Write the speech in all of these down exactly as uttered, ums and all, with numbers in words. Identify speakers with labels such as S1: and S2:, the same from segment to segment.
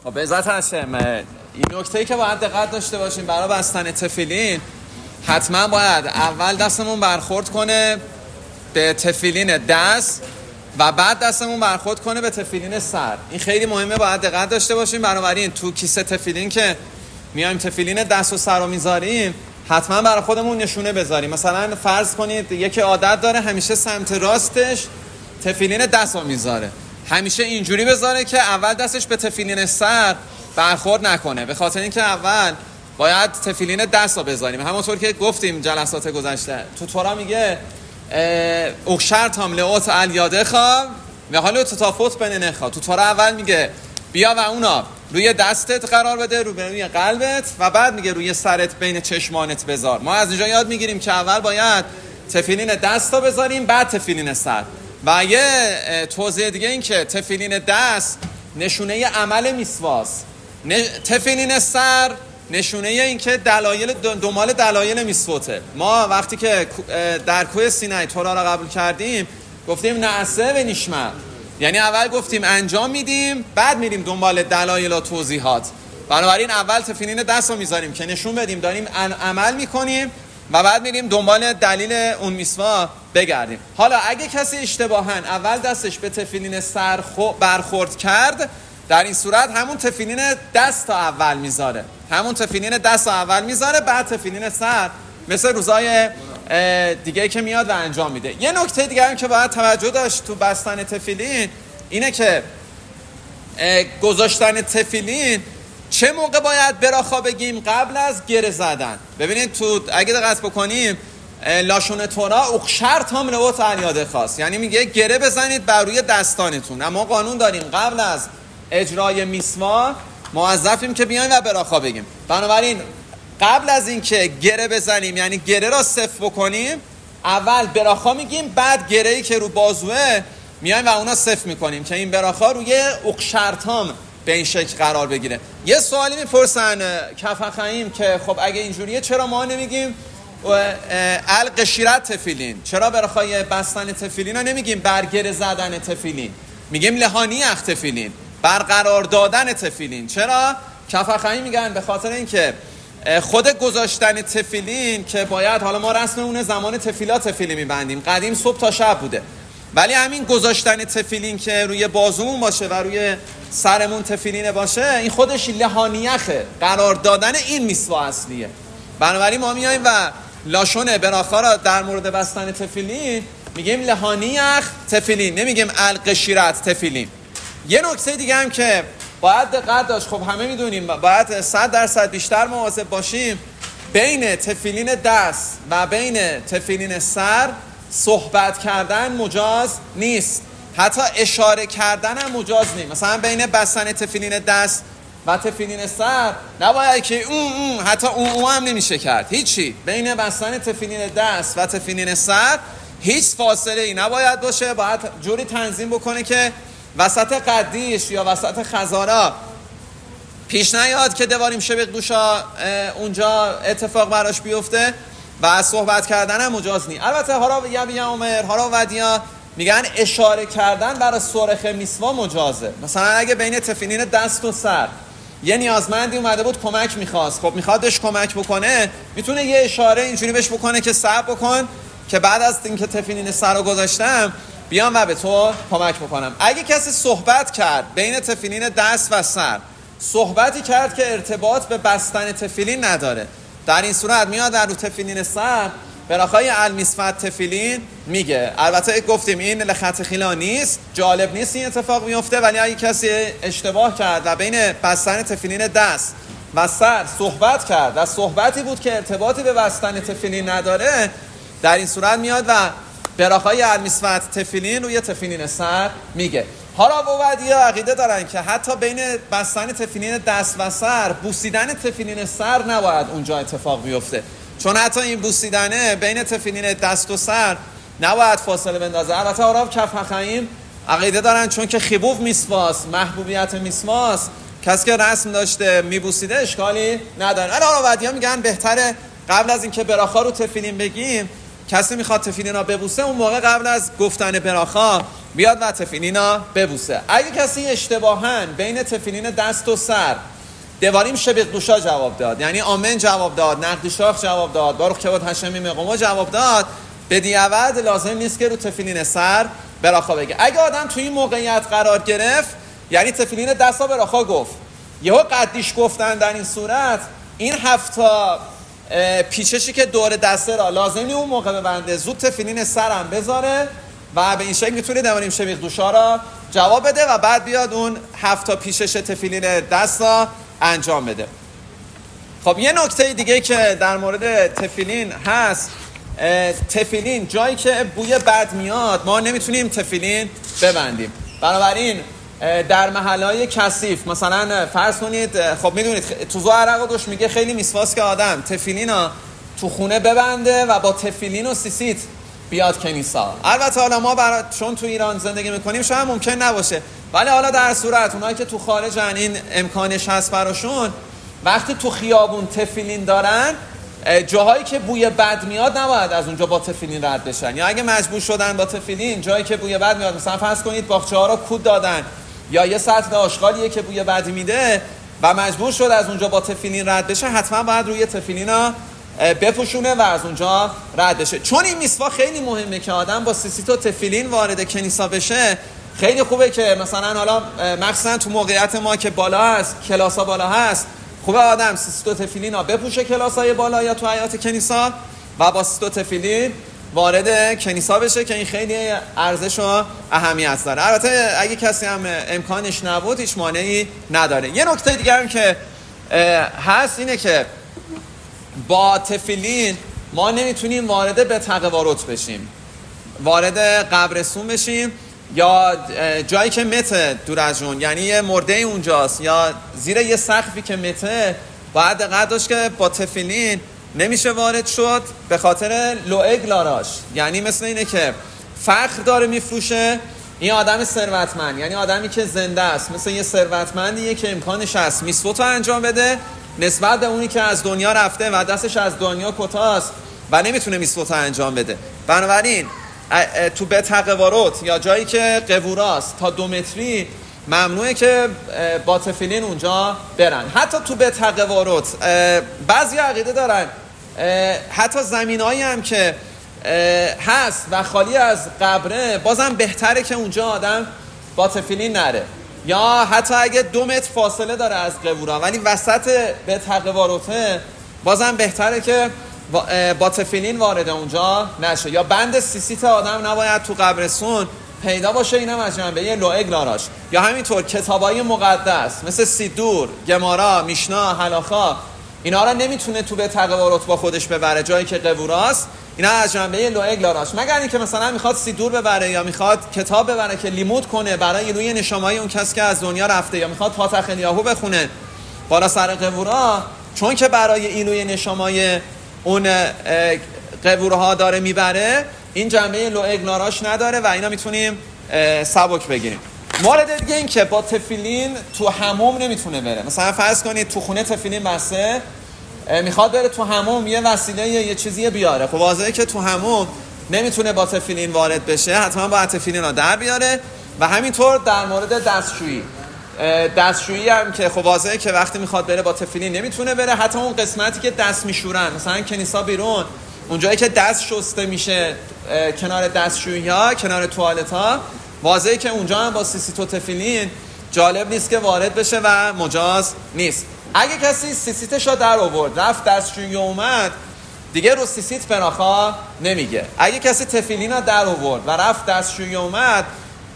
S1: خب به عزت هاشم، این نکته‌ای که باید دقت داشته باشیم برای بستن تفیلین، حتما باید اول دستمون برخورد کنه به تفیلین دست و بعد دستمون برخورد کنه به تفیلین سر. این خیلی مهمه، باید دقت داشته باشیم. بنابراین تو کیسه تفیلین که میایم تفیلین دست و سر رو میذاریم، حتما برای خودمون نشونه بذاریم. مثلا فرض کنید یکی عادت داره همیشه سمت راستش تفیلین دست رو میذاره، همیشه اینجوری بذاره که اول دستش به تفیلین سر برخورد نکنه، به خاطر اینکه اول باید تفیلین دست رو بذاریم. همونطور که گفتیم جلسات گذشته، تو تورا میگه اخشرت هم لعوت الیاده خواه و حالا تتافوت بین نخواه. تو تورا اول میگه بیا و اونا روی دستت قرار بده، روی قلبت، و بعد میگه روی سرت بین چشمانت بذار. ما از اینجا یاد میگیریم که اول باید تفیلین دست رو بذاریم بعد تفیلین سر. و یه توضیح دیگه این که تفیلین دست نشونه عمل میسواس، تفیلین سر نشونه این که دلایل دنبال دلایل میسوته. ما وقتی که در کوه سینای تورا را قبول کردیم گفتیم نعسه و نیشمه، یعنی اول گفتیم انجام میدیم بعد میریم دنبال دلایل و توضیحات. بنابراین اول تفیلین دست رو میذاریم که نشون بدیم داریم عمل میکنیم و بعد میریم دنبال دلیل اون میسوا بگردیم. حالا اگه کسی اشتباهاً اول دستش به تفیلین سر برخورد کرد، در این صورت همون تفیلین دست تا اول میذاره، همون تفیلین دست تا اول میذاره بعد تفیلین سر، مثل روزای دیگه که میاد و انجام میده. یه نکته دیگه هم که باید توجه داشت تو بستن تفیلین اینه که گذاشتن تفیلین چه موقع باید براخا بگیم؟ قبل از گره زدن. ببینید تو اگه دقت بکنیم لاشون تورا اخشرت هم لعوت الیاده خواست، یعنی میگه گره بزنید بر روی دستانتون. اما قانون داریم قبل از اجرای میسوا موظفیم که بیایم و براخا بگیم. بنابراین قبل از این که گره بزنیم، یعنی گره را صفر بکنیم، اول براخا میگیم، بعد گره‌ای که رو بازوه میایم و اونا صفر میکنیم که این براخا روی اقشرتام به این شکل قرار بگیره. یه سوالی میپرسن کفخیم که خب اگه اینجوریه چرا ما نمیگیم القشیرت تفیلین؟ چرا براخای بستن تفیلین رو نمیگیم برگره زدن تفیلین، میگیم لهانی اخ تفیلین، برقرار دادن تفیلین؟ چرا؟ کفخیم میگن به خاطر اینکه خود گذاشتن تفیلین که باید، حالا ما رسم اون زمان تفیلا تفیلی میبندیم، قدیم صبح تا شب بوده، ولی همین گذاشتن تفیلین که روی بازومون باشه و روی سرمون تفیلین باشه، این خودش لهانیخه، قرار دادن این میسوا اصلیه. بنابراین ما میایم و لاشون براخا را در مورد بستن تفیلین میگیم لهانیخ تفیلین، نمیگیم القشیرت تفیلین. یه نکته دیگه هم که باید دقت داشت، خب همه میدونیم باید صد درصد بیشتر مواظب باشیم، بین تفیلین دست و بین تفیلین سر صحبت کردن مجاز نیست، حتی اشاره کردن هم مجاز نیست. مثلا بین بستن تفیلین دست و تفیلین سر نباید که اون اون حتی اون اون هم نمیشه کرد، هیچی. بین بستن تفیلین دست و تفیلین سر هیچ فاصله ای نباید باشه، باید جوری تنظیم بکنه که وسط قدیش یا وسط خزارا پیش نیاد که دواریم شبیق دوشا اونجا اتفاق براش بیفته و صحبت کردن هم مجاز نی. البته هارا یا بیا عمر هارا ودیا میگن اشاره کردن برای سرخ میسوا مجازه. مثلا اگه بین تفیلین دست و سر یه نیازمندی اومده بود کمک میخواست، خب میخوادش کمک بکنه، میتونه یه اشاره اینجوری بهش بکنه که صبر بکن که بعد از اینکه تفیلین سر رو گذاشتم بیام و به تو کمک بکنم. اگه کسی صحبت کرد بین تفیلین دست و سر، صحبتی کرد که ارتباط به بستن تفیلین نداره، در این صورت میاد در رو تفیلین سر براخای المیسفت تفیلین میگه. البته گفتیم این لخط خیلا نیست، جالب نیست این اتفاق میفته، ولی اگه کسی اشتباه کرد و بین بستن تفیلین دست و سر صحبت کرد و صحبتی بود که ارتباطی به بستن تفیلین نداره، در این صورت میاد و براخای المیسفت تفیلین روی تفیلین سر میگه. حالا بودیا عقیده دارن که حتی بین بستن تفیلین دست و سر بوسیدن تفیلین سر نباید اونجا اتفاق بیفته، چون حتی این بوسیدنه بین تفیلین دست و سر نباید فاصله بندازه. البته آراب کفخیم عقیده دارن چون که خیبوف میسواس، محبوبیت میسواس، کسی که رسم داشته میبوسیده اشکالی نداره. ولی آراب ودیا میگن بهتره قبل از اینکه براخا رو تفیلین بگیم، کسی میخواد تفیلین را ببوسه، اون موقع قبل از گفتن براخا بیاد و تفیلینا ببوسه. اگه کسی اشتباهاً بین تفیلین دست و سر دواریم شبیق دوشا جواب داد، یعنی آمن جواب داد، نقد شاخ جواب داد، باروخ کباد هشمی مقاما جواب داد، به دیعود لازم نیست که رو تفیلین سر براخا بگه. اگه آدم توی این موقعیت قرار گرفت، یعنی تفیلین دستا براخا گفت، یهو قدیش گفتن، در این صورت این هفتا پیچشی که دور دسته را لازمی اون موقع ببنده، زود تفیلین سرم بذاره و به این شکل میتونه دواریم شبیق دوشا را جواب بده و بعد بیاد اون هفتا پیچش تفیلین دستا انجام بده. خب یه نکته دیگه که در مورد تفیلین هست، تفیلین جایی که بوی بد میاد ما نمیتونیم تفیلین ببندیم. بنابراین در محلهای کثیف، مثلا فرض کنید، خب میدونید تو عرق دوش میگه خیلی میسواس که آدم تفیلینا تو خونه ببنده و با تفیلین و سیسیت بیاد کنیسا. البته حالا ما برای چون تو ایران زندگی میکنیم شاید ممکن نباشه، ولی حالا در صورت اونایی که تو خارجن این امکانش هست براشون، وقتی تو خیابون تفیلین دارن، جاهایی که بوی بد میاد نباید از اونجا با تفیلین رد بشن، یا اگه مجبور شدن با تفیلین جایی که بوی بد میاد، مثلا فرض کنید باغچه ها رو کود دادن یا یه سطح آشغالیه که بوی بد میده و مجبور شد از اونجا با تفیلین رد بشه، حتما باید روی تفیلینا بپوشونه و از اونجا رد بشه. چون این میسوا خیلی مهمه که آدم با سیسیت و تفیلین وارد کنیسا بشه. خیلی خوبه که مثلا حالا مخصوصا تو موقعیت ما که بالا هست، کلاسا بالا هست، خوبه آدم سیسیت و تفیلین ها بپوشه کلاسای بالا یا تو حیات کنیسا و با سیسیت و تفیلین وارد کنیسا بشه، که این خیلی ارزش و اهمیت داره. البته اگه کسی هم امکانش نبود هیچ مانعی نداره. یه نکته دیگه هم که هست اینه که با تفیلین ما نمیتونیم وارد به تقوارت بشیم، وارد قبرستون بشیم یا جایی که مته دور از اون، یعنی یه مرده اونجاست یا زیر یه سقفی که مته، باید دقت داشت که با تفیلین نمیشه وارد شد، به خاطر لوئگ لاراش، یعنی مثل اینه که فخر داره میفروشه این آدم ثروتمند، یعنی آدمی که زنده است، مثل یه ثروتمندیه که امکانش هست میسوتو انجام بده نسبت به اونی که از دنیا رفته و دستش از دنیا کتاست و نمیتونه میسوتو انجام بده. بنابراین تو به تقوارت یا جایی که قبوراست تا دو متری ممنوعه که با تفیلین اونجا برن. حتی تو به تقوارت بعضی عقیده دارن حتی زمینایی هم که هست و خالی از قبره بازم بهتره که اونجا آدم با تفیلین نره، یا حتی اگه دو متر فاصله داره از قبورا ولی وسط به تقوارته بازم بهتره که با تفیلین وارد اونجا نشه، یا بند سیسیت آدم نباید تو قبرستون پیدا باشه، اینم از جنبه یه لوئگ لاراش. یا همینطور کتابای مقدس مثل سیدور، گمارا، میشنا، هلاخا، اینا را نمیتونه تو به تقوارت با خودش ببره جایی که قبوراست، اینا از جنبه یه لوئگ لاراش، مگر اینکه مثلا میخواد سیدور ببره یا میخواد کتاب ببره که لیمود کنه برای روی نشامای اون کسی که از دنیا رفته، یا میخواد پاتخ الیاهو بخونه بالا سر قبورا، چون که برای ایلوی نشامای اون قبورها داره میبره، این جنبه لوئگ لاراش نداره و اینا میتونیم سبک بگیریم. مورد دیگه این که با تفیلین تو حموم نمیتونه بره. مثلا فرض کنید تو خونه تفیلین بسته، میخواد بره تو حموم یه وسیله یه چیزی بیاره، خب واضحه که تو حموم نمیتونه با تفیلین وارد بشه، حتما با تفیلین رو در بیاره. و همینطور در مورد دستشویی، دستشویی هم که خب واضحه که وقتی میخواد بره با تفیلین نمیتونه بره، حتی اون قسمتی که دست میشورن، مثلا کنیسا بیرون اونجایی که دست شسته میشه کنار دستشویی ها، کنار توالت ها، واضحه که اونجا هم با سیسیت و تفیلین جالب نیست که وارد بشه و مجاز نیست. اگه کسی سیسیتش رو در آورد رفت دستشویی اومد، دیگه رو سیسیت براخا نمیگه. اگه کسی تفیلین رو در آورد و رفت دستشویی اومد،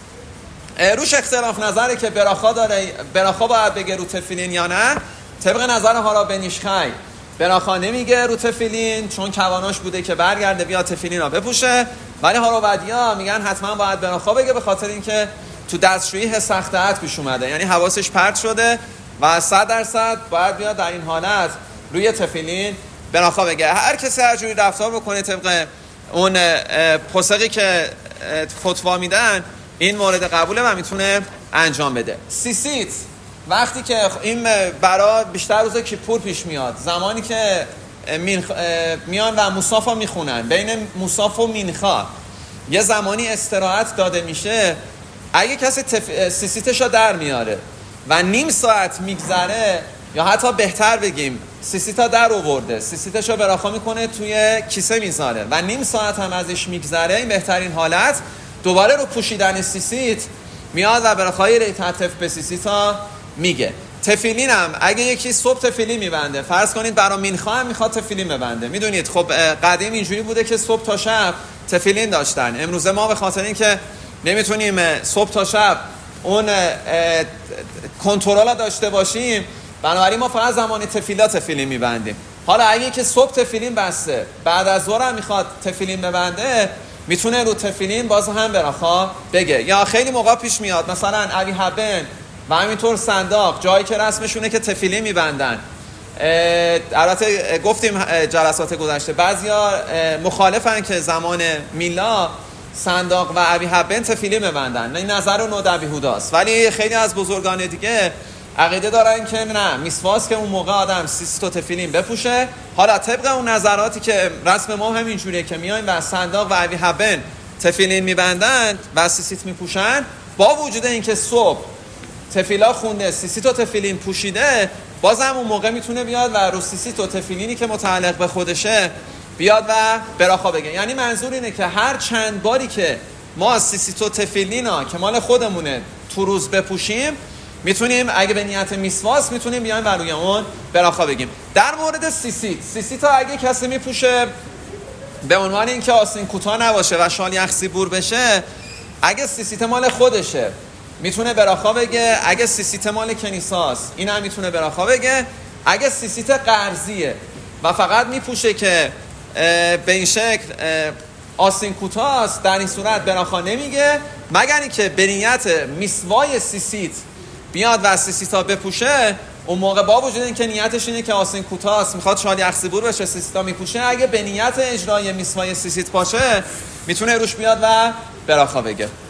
S1: روش اختلاف نظره که براخا داره، براخا باید بگه رو تفیلین یا نه. طبق نظر هارا بنیشخی براخا نمیگه رو تفیلین، چون کواناش بوده که برگرده بیا تفیلین رو بپوشه، ولی هاروودیا میگن حتما باید براخا بگه، به خاطر اینکه تو دستشویی حس سخته‌ات پیش اومده، یعنی حواسش پرت شده و صد درصد باید بیاد در این حالت روی تفیلین براخا بگه. هر کسی هر جوری رفتار بکنه طبق اون پسقی که فتوا میدن این مورد قبوله و میتونه انجام بده. سیسیت وقتی که این برای بیشتر روز کیپور پیش میاد، زمانی که میان و موسافا میخونن بین موساف و مینخا، یه زمانی استراحت داده میشه، اگه کسی تف... سیسیتشو در میاره و نیم ساعت میگذره، یا حتی بهتر بگیم سیسیتا در آورده، سیسیتشو براخا میکنه توی کیسه میذاره و نیم ساعت هم ازش میگذره، این بهترین حالت دوباره رو پوشیدن سیسیت میاد و براخای ریتتف به سیسیتا میگه. تفیلین هم اگه یکی صبح تفیلین میبنده، فرض کنید برای مینخا هم میخواد تفیلین ببنده، میدونید خب قدیم اینجوری بوده که صبح تا شب تفیلین داشتن. امروز ما به خاطر اینکه نمیتونیم صبح تا شب اون کنترل داشته باشیم، بنابراین ما فقط زمان تفیلا تفیلین میبندیم. حالا اگه که صبح تفیلین بسته، بعد از ظهر هم میخواد تفیلین ببنده، میتونه رو تفیلین باز هم براخا بگه. یا خیلی موقع پیش میاد مثلا علی حبن و همینطور صنداق، جایی که رسمشونه که تفیلین میبندن. البته گفتیم جلسات گذشته بعضیا مخالفن که زمان میلا صنداق و ابی حبن تفیلین ببندن، این نظر نود ابی هوداست، ولی خیلی از بزرگان دیگه عقیده دارن که نه، میسواس که اون موقع آدم سیست و تفیلین بپوشه. حالا طبق اون نظراتی که رسم ما همین جوریه که میایم و صنداق و ابی حبن تفیلین میبندن و سیست میپوشن، با وجود اینکه صبح تفیلا خونده سیست و تفیلین پوشیده، بازم اون موقع میتونه بیاد و رو سیست و تفیلینی که متعلق به خودشه بیاد و براخا بگه. یعنی منظور اینه که هر چند باری که ما سیست و تفیلینا که مال خودمونه تو روز بپوشیم، میتونیم اگه به نیت میسواس میتونیم بیایم و روی اون براخا بگیم. در مورد سیسیت، سیسیت ها اگه کسی میپوشه به عنوان اینکه آستین کوتاه نباشه و شال یخسی بور بشه، اگه سیسیت مال خودشه میتونه براخا بگه. اگه سیسیت مال کنیساست این هم میتونه براخا بگه. اگه سیسیت قرضیه و فقط میپوشه که به این شکل آستین کوتاست، در این صورت براخا نمیگه، مگر اینکه به نیت میسوای سیسیت بیاد و سیسیتا بپوشه. اون موقع با وجود اینکه نیتش اینه که آستین کوتاست میخواد شال یخسی بور بشه، سیسیتا میپوشه، اگه به نیت اجرای میسوای سیسیت باشه میتونه روش بیاد و براخا بگه.